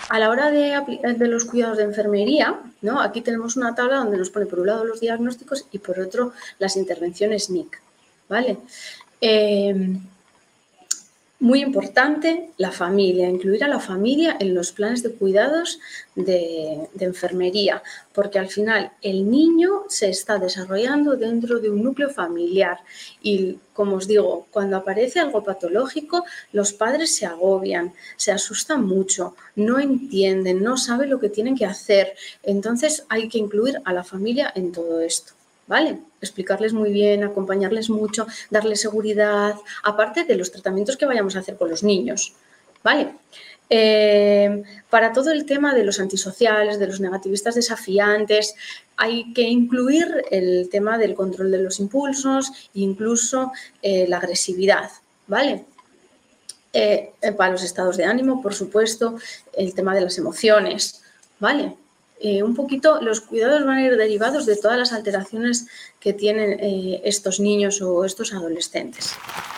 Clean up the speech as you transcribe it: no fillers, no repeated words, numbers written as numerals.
A la hora de los cuidados de enfermería, ¿no? Aquí tenemos una tabla donde nos pone por un lado los diagnósticos y por otro las intervenciones NIC, ¿vale? Muy importante la familia, incluir a la familia en los planes de cuidados de enfermería, porque al final el niño se está desarrollando dentro de un núcleo familiar y, como os digo, cuando aparece algo patológico, los padres se agobian, se asustan mucho, no entienden, no saben lo que tienen que hacer. Entonces hay que incluir a la familia en todo esto, ¿vale? Explicarles muy bien, acompañarles mucho, darles seguridad, aparte de los tratamientos que vayamos a hacer con los niños, ¿vale? Para todo el tema de los antisociales, de los negativistas desafiantes, hay que incluir el tema del control de los impulsos e incluso la agresividad, ¿vale? Para los estados de ánimo, por supuesto, el tema de las emociones, ¿vale? Un poquito los cuidados van a ir derivados de todas las alteraciones que tienen estos niños o estos adolescentes.